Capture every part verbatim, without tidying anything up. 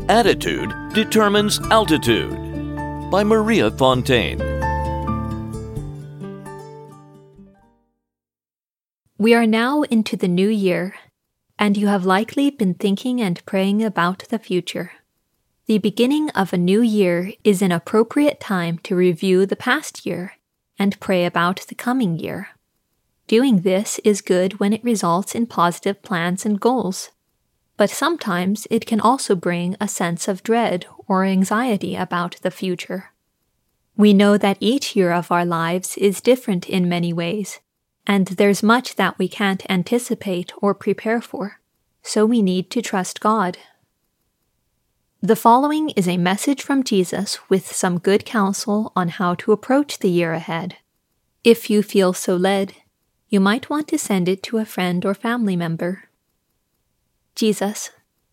Attitude Determines Altitude by Maria Fontaine. We are now into the new year, and you have likely been thinking and praying about the future. The beginning of a new year is an appropriate time to review the past year and pray about the coming year. Doing this is good when it results in positive plans and goals, but sometimes it can also bring a sense of dread or anxiety about the future. We know that each year of our lives is different in many ways, and there's much that we can't anticipate or prepare for, so we need to trust God. The following is a message from Jesus with some good counsel on how to approach the year ahead. If you feel so led, you might want to send it to a friend or family member. Jesus.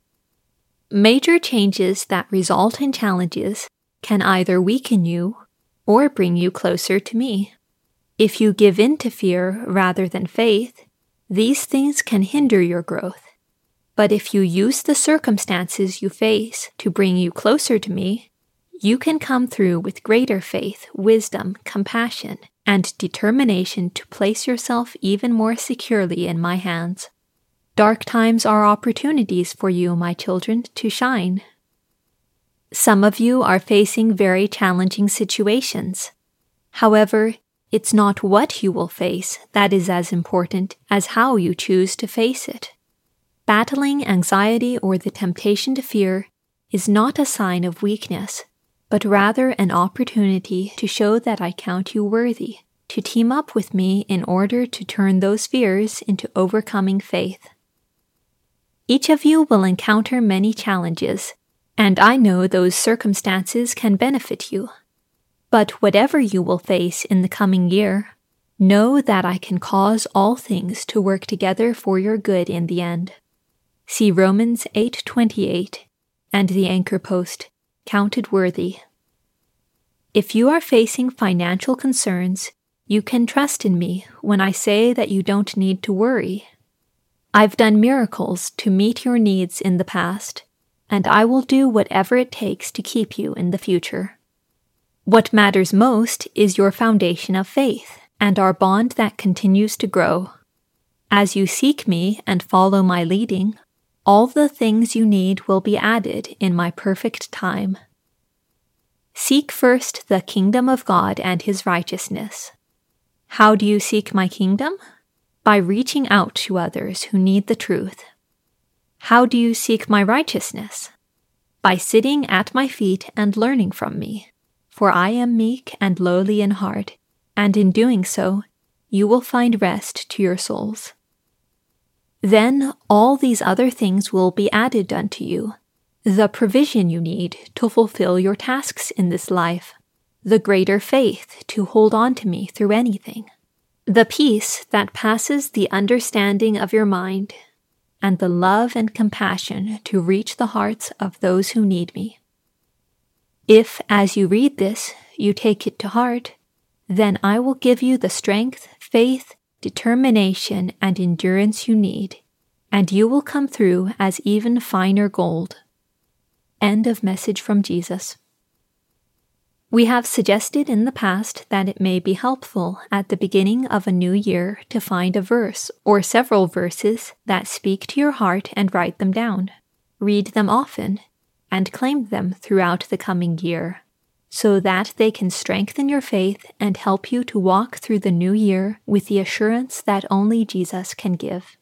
Major changes that result in challenges can either weaken you or bring you closer to me. If you give in to fear rather than faith, these things can hinder your growth. But if you use the circumstances you face to bring you closer to me, you can come through with greater faith, wisdom, compassion, and determination to place yourself even more securely in my hands. Dark times are opportunities for you, my children, to shine. Some of you are facing very challenging situations. However, it's not what you will face that is as important as how you choose to face it. Battling anxiety or the temptation to fear is not a sign of weakness, but rather an opportunity to show that I count you worthy, to team up with me in order to turn those fears into overcoming faith. Each of you will encounter many challenges, and I know those circumstances can benefit you. But whatever you will face in the coming year, know that I can cause all things to work together for your good in the end. See Romans eight twenty-eight and the anchor post, Counted Worthy. If you are facing financial concerns, you can trust in me when I say that you don't need to worry. I've done miracles to meet your needs in the past, and I will do whatever it takes to keep you in the future. What matters most is your foundation of faith and our bond that continues to grow. As you seek me and follow my leading, all the things you need will be added in my perfect time. Seek first the kingdom of God and his righteousness. How do you seek my kingdom? By reaching out to others who need the truth. How do you seek my righteousness? By sitting at my feet and learning from me. For I am meek and lowly in heart, and in doing so, you will find rest to your souls. Then all these other things will be added unto you, the provision you need to fulfill your tasks in this life, the greater faith to hold on to me through anything, the peace that passes the understanding of your mind, and the love and compassion to reach the hearts of those who need me. If, as you read this, you take it to heart, then I will give you the strength, faith, determination, and endurance you need, and you will come through as even finer gold. End of message from Jesus. We have suggested in the past that it may be helpful at the beginning of a new year to find a verse or several verses that speak to your heart and write them down. Read them often, and claim them throughout the coming year, so that they can strengthen your faith and help you to walk through the new year with the assurance that only Jesus can give.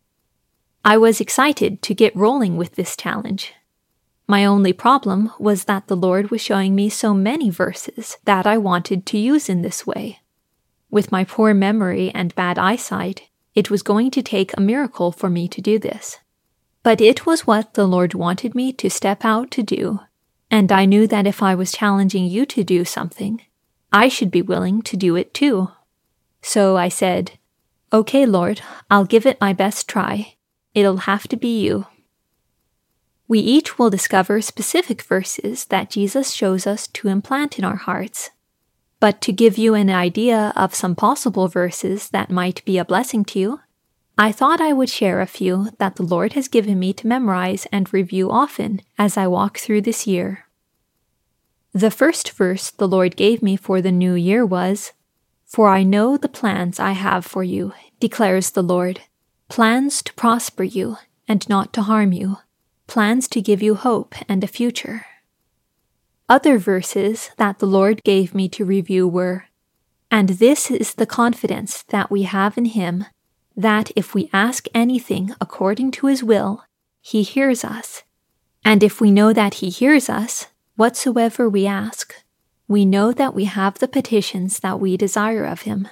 I was excited to get rolling with this challenge. My only problem was that the Lord was showing me so many verses that I wanted to use in this way. With my poor memory and bad eyesight, it was going to take a miracle for me to do this. But it was what the Lord wanted me to step out to do, and I knew that if I was challenging you to do something, I should be willing to do it too. So I said, "Okay, Lord, I'll give it my best try. It'll have to be you." We each will discover specific verses that Jesus shows us to implant in our hearts. But to give you an idea of some possible verses that might be a blessing to you, I thought I would share a few that the Lord has given me to memorize and review often as I walk through this year. The first verse the Lord gave me for the new year was, "For I know the plans I have for you, declares the Lord, plans to prosper you and not to harm you, plans to give you hope and a future." Other verses that the Lord gave me to review were, "And this is the confidence that we have in Him, that if we ask anything according to His will, He hears us. And if we know that He hears us, whatsoever we ask, we know that we have the petitions that we desire of Him."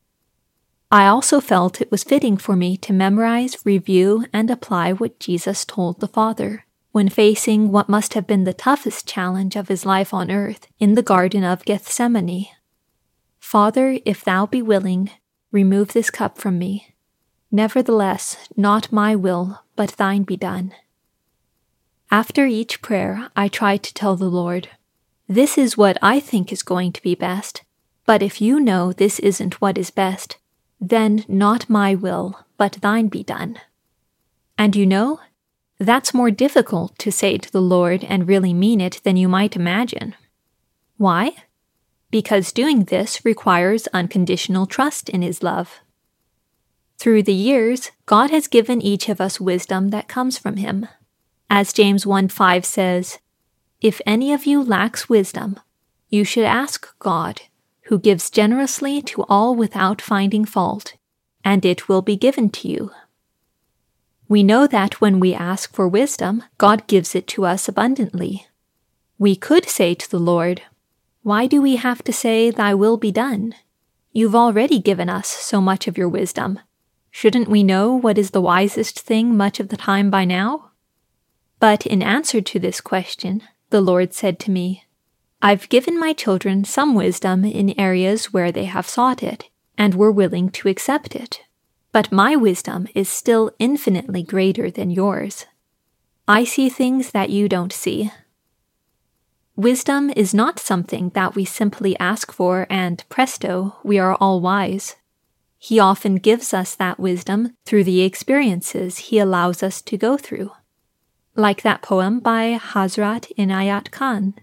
I also felt it was fitting for me to memorize, review, and apply what Jesus told the Father when facing what must have been the toughest challenge of His life on earth in the Garden of Gethsemane. "Father, if Thou be willing, remove this cup from me. Nevertheless, not my will, but Thine be done." After each prayer, I try to tell the Lord, "This is what I think is going to be best, but if You know this isn't what is best, then not my will, but Thine be done." And you know, that's more difficult to say to the Lord and really mean it than you might imagine. Why? Because doing this requires unconditional trust in His love. Through the years, God has given each of us wisdom that comes from Him. As James one five says, "If any of you lacks wisdom, you should ask God, who gives generously to all without finding fault, and it will be given to you." We know that when we ask for wisdom, God gives it to us abundantly. We could say to the Lord, "Why do we have to say, 'Thy will be done'? You've already given us so much of Your wisdom. Shouldn't we know what is the wisest thing much of the time by now?" But in answer to this question, the Lord said to me, "I've given my children some wisdom in areas where they have sought it and were willing to accept it. But my wisdom is still infinitely greater than yours. I see things that you don't see." Wisdom is not something that we simply ask for and, presto, we are all wise. He often gives us that wisdom through the experiences He allows us to go through. Like that poem by Hazrat Inayat Khan.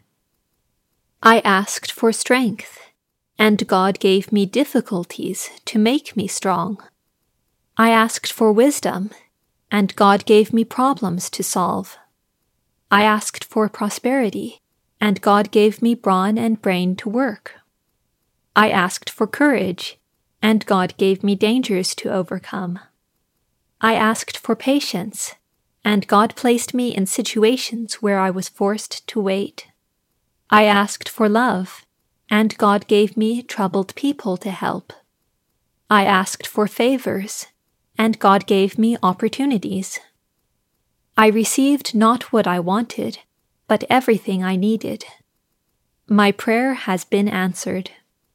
"I asked for strength, and God gave me difficulties to make me strong. I asked for wisdom, and God gave me problems to solve. I asked for prosperity, and God gave me brawn and brain to work. I asked for courage, and God gave me dangers to overcome. I asked for patience, and God placed me in situations where I was forced to wait. I asked for love, and God gave me troubled people to help. I asked for favors, and God gave me opportunities. I received not what I wanted, but everything I needed. My prayer has been answered."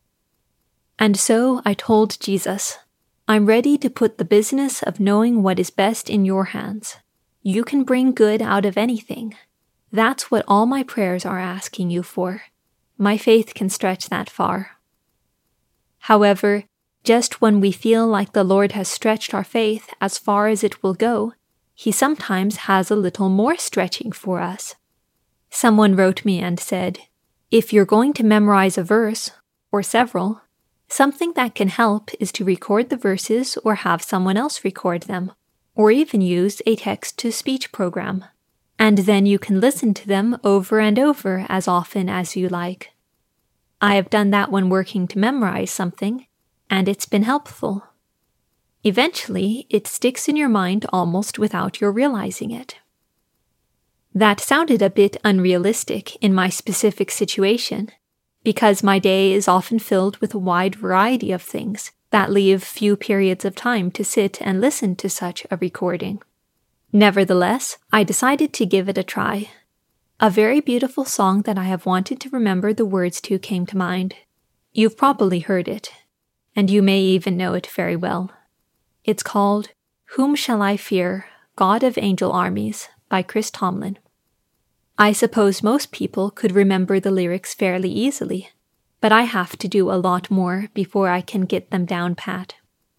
And so I told Jesus, "I'm ready to put the business of knowing what is best in Your hands. You can bring good out of anything. That's what all my prayers are asking You for. My faith can stretch that far." However, just when we feel like the Lord has stretched our faith as far as it will go, He sometimes has a little more stretching for us. Someone wrote me and said, "If you're going to memorize a verse, or several, something that can help is to record the verses or have someone else record them, or even use a text-to-speech program. And then you can listen to them over and over as often as you like." I have done that when working to memorize something, and it's been helpful. Eventually, it sticks in your mind almost without your realizing it. That sounded a bit unrealistic in my specific situation, because my day is often filled with a wide variety of things that leave few periods of time to sit and listen to such a recording. Nevertheless, I decided to give it a try. A very beautiful song that I have wanted to remember the words to came to mind. You've probably heard it, and you may even know it very well. It's called "Whom Shall I Fear, God of Angel Armies" by Chris Tomlin. I suppose most people could remember the lyrics fairly easily, but I have to do a lot more before I can get them down pat.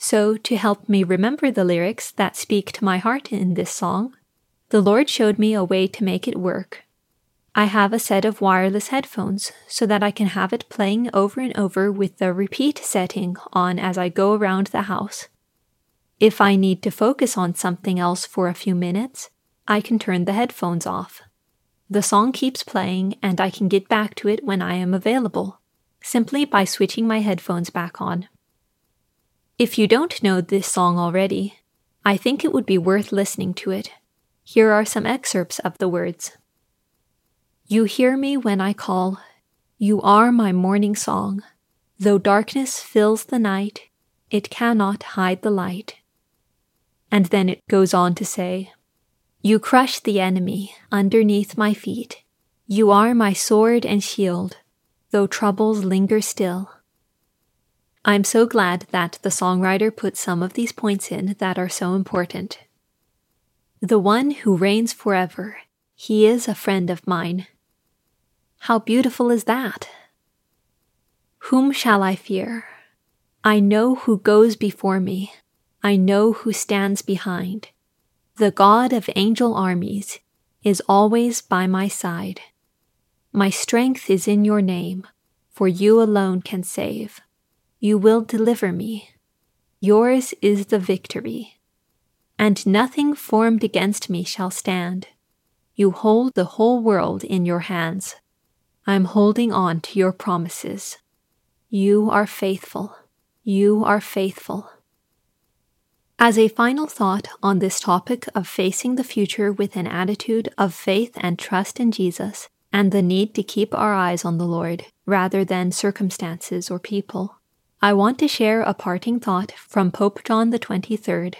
So, to help me remember the lyrics that speak to my heart in this song, the Lord showed me a way to make it work. I have a set of wireless headphones so that I can have it playing over and over with the repeat setting on as I go around the house. If I need to focus on something else for a few minutes, I can turn the headphones off. The song keeps playing and I can get back to it when I am available, simply by switching my headphones back on. If you don't know this song already, I think it would be worth listening to it. Here are some excerpts of the words. You hear me when I call. You are my morning song. Though darkness fills the night, it cannot hide the light. And then it goes on to say, you crush the enemy underneath my feet. You are my sword and shield, though troubles linger still. I'm so glad that the songwriter put some of these points in that are so important. The one who reigns forever, he is a friend of mine. How beautiful is that? Whom shall I fear? I know who goes before me. I know who stands behind. The God of angel armies is always by my side. My strength is in your name, for you alone can save. You will deliver me. Yours is the victory. And nothing formed against me shall stand. You hold the whole world in your hands. I'm holding on to your promises. You are faithful. You are faithful. As a final thought on this topic of facing the future with an attitude of faith and trust in Jesus, and the need to keep our eyes on the Lord rather than circumstances or people, I want to share a parting thought from Pope John the twenty-third.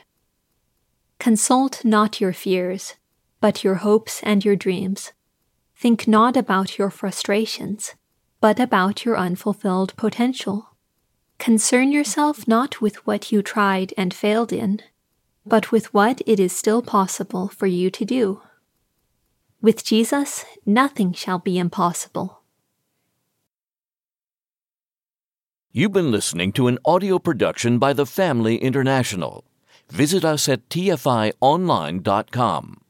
Consult not your fears, but your hopes and your dreams. Think not about your frustrations, but about your unfulfilled potential. Concern yourself not with what you tried and failed in, but with what it is still possible for you to do. With Jesus, nothing shall be impossible. You've been listening to an audio production by the Family International. Visit us at T F I online dot com.